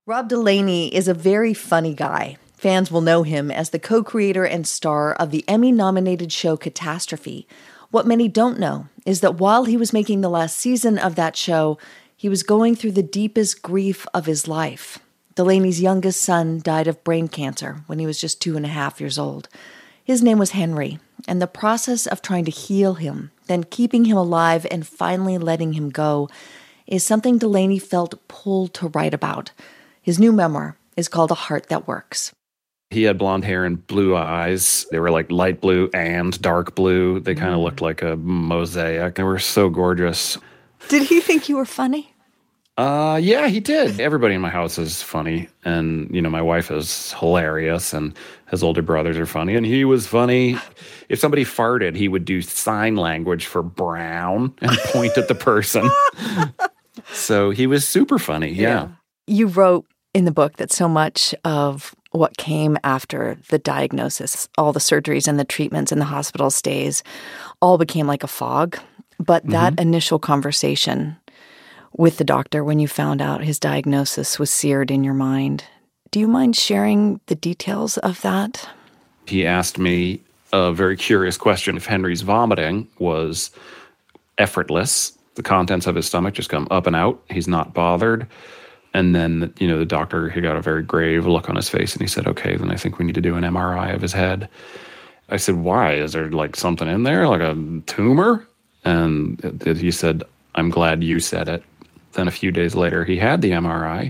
Rob Delaney is a very funny guy. Fans will know him as the co-creator and star of the Emmy-nominated show Catastrophe. What many don't know is that while he was making the last season of that show, he was going through the deepest grief of his life. Delaney's youngest son died of brain cancer when he was just 2.5 years old. His name was Henry, and the process of trying to heal him, then keeping him alive and finally letting him go, is something Delaney felt pulled to write about. His new memoir is called A Heart That Works. He had blonde hair and blue eyes. They were like light blue and dark blue. They kind of looked like a mosaic. They were so gorgeous. Did he think you were funny? Yeah, he did. Everybody in my house is funny. And, my wife is hilarious and his older brothers are funny. And he was funny. If somebody farted, he would do sign language for brown and point at the person. So he was super funny, yeah. You wrote in the book that so much of what came after the diagnosis, all the surgeries and the treatments and the hospital stays, all became like a fog. But that initial conversation with the doctor when you found out his diagnosis was seared in your mind. Do you mind sharing the details of that? He asked me a very curious question. If Henry's vomiting was effortless, the contents of his stomach just come up and out, he's not bothered. And then, the doctor, he got a very grave look on his face and he said, okay, then I think we need to do an MRI of his head. I said, why? Is there like something in there, like a tumor? And he said, I'm glad you said it. Then a few days later, he had the MRI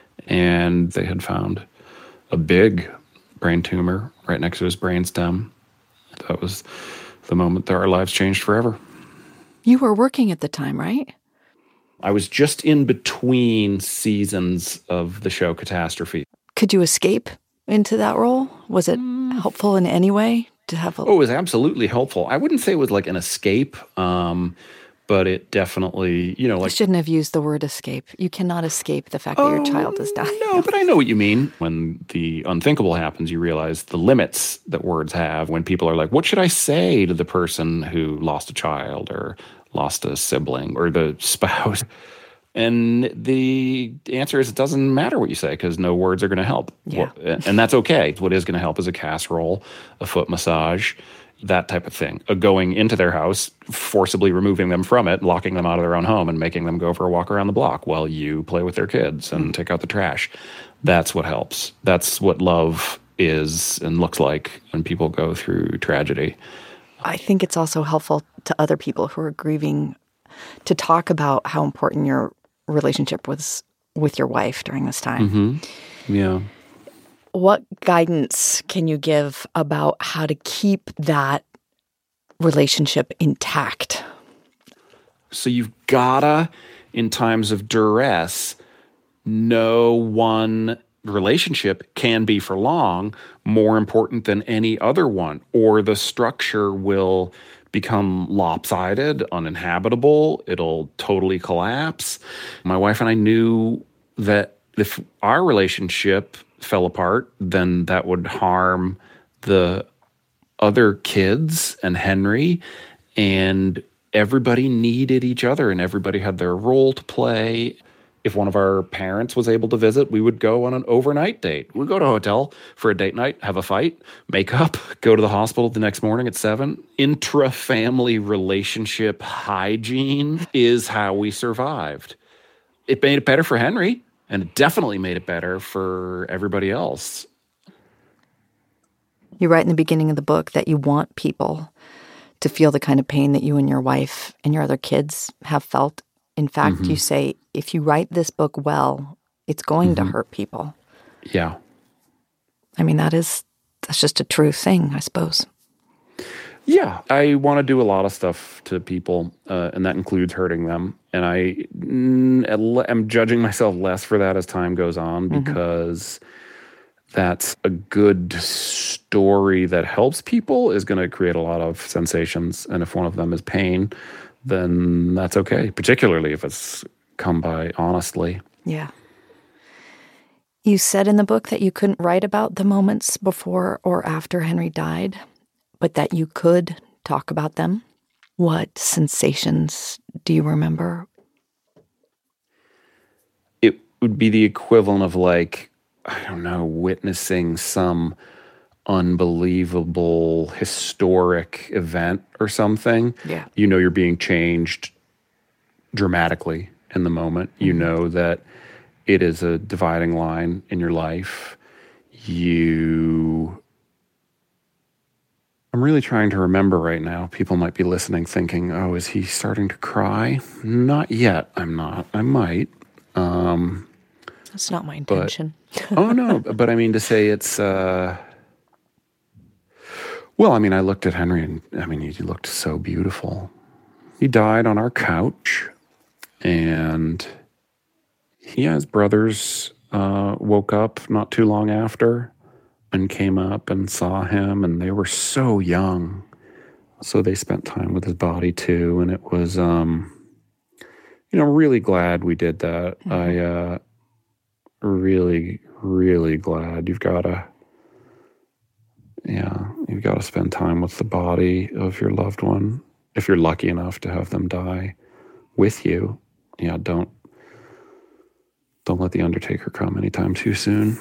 and they had found a big brain tumor right next to his brainstem. That was the moment that our lives changed forever. You were working at the time, right? I was just in between seasons of the show Catastrophe. Could you escape into that role? Was it helpful in any way to have it was absolutely helpful. I wouldn't say it was like an escape, but it definitely, I shouldn't have used the word escape. You cannot escape the fact that your child has died. No, but I know what you mean. When the unthinkable happens, you realize the limits that words have. When people are like, what should I say to the person who lost a child or lost a sibling or the spouse? And the answer is it doesn't matter what you say because no words are going to help. Yeah. And that's okay. What is going to help is a casserole, a foot massage, that type of thing. Going into their house, forcibly removing them from it, locking them out of their own home and making them go for a walk around the block while you play with their kids and take out the trash. That's what helps. That's what love is and looks like when people go through tragedy. I think it's also helpful to other people who are grieving to talk about how important your relationship was with your wife during this time. Mm-hmm. Yeah. What guidance can you give about how to keep that relationship intact? So you've gotta, in times of duress, no one relationship can be for long more important than any other one, or the structure will become lopsided, uninhabitable. It'll totally collapse. My wife and I knew that if our relationship fell apart, then that would harm the other kids and Henry, and everybody needed each other and everybody had their role to play. If one of our parents was able to visit, we would go on an overnight date. We'd go to a hotel for a date night, have a fight, make up, go to the hospital the next morning at 7. Intra-family relationship hygiene is how we survived. It made it better for Henry, and it definitely made it better for everybody else. You write in the beginning of the book that you want people to feel the kind of pain that you and your wife and your other kids have felt. In fact, you say, if you write this book well, it's going to hurt people. Yeah. I mean, that's just a true thing, I suppose. Yeah, I want to do a lot of stuff to people, and that includes hurting them. And I am judging myself less for that as time goes on because that's a good story that helps people is going to create a lot of sensations. And if one of them is pain, then that's okay, particularly if it's come by honestly. Yeah. You said in the book that you couldn't write about the moments before or after Henry died, but that you could talk about them. What sensations do you remember? would be the equivalent of like, I don't know, witnessing some unbelievable historic event or something. Yeah. You know, you're being changed dramatically in the moment. You know that it is a dividing line in your life. I'm really trying to remember right now. People might be listening thinking, oh, is he starting to cry? Not yet. I'm not. I might. That's not my intention. Oh, no. But I mean, to say it's, well, I mean, I looked at Henry and, I mean, he looked so beautiful. He died on our couch, and his brothers woke up not too long after and came up and saw him, and they were so young. So they spent time with his body too, and it was, really glad we did that. I really, really glad. You've got to spend time with the body of your loved one. If you're lucky enough to have them die with you, don't let the undertaker come anytime too soon.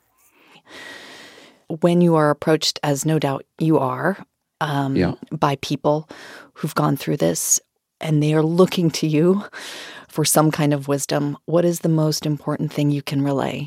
When you are approached, as no doubt you are, by people who've gone through this, and they are looking to you for some kind of wisdom, what is the most important thing you can relay?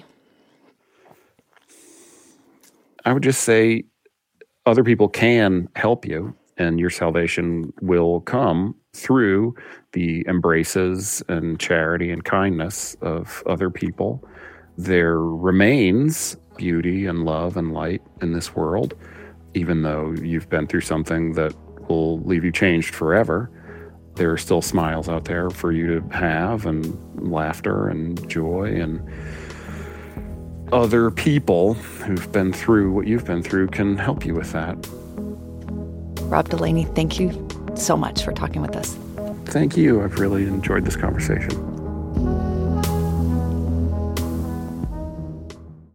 I would just say other people can help you, and your salvation will come through the embraces and charity and kindness of other people. There remains beauty and love and light in this world, even though you've been through something that will leave you changed forever. There are still smiles out there for you to have, and laughter and joy, and other people who've been through what you've been through can help you with that. Rob Delaney, thank you so much for talking with us. Thank you. I've really enjoyed this conversation.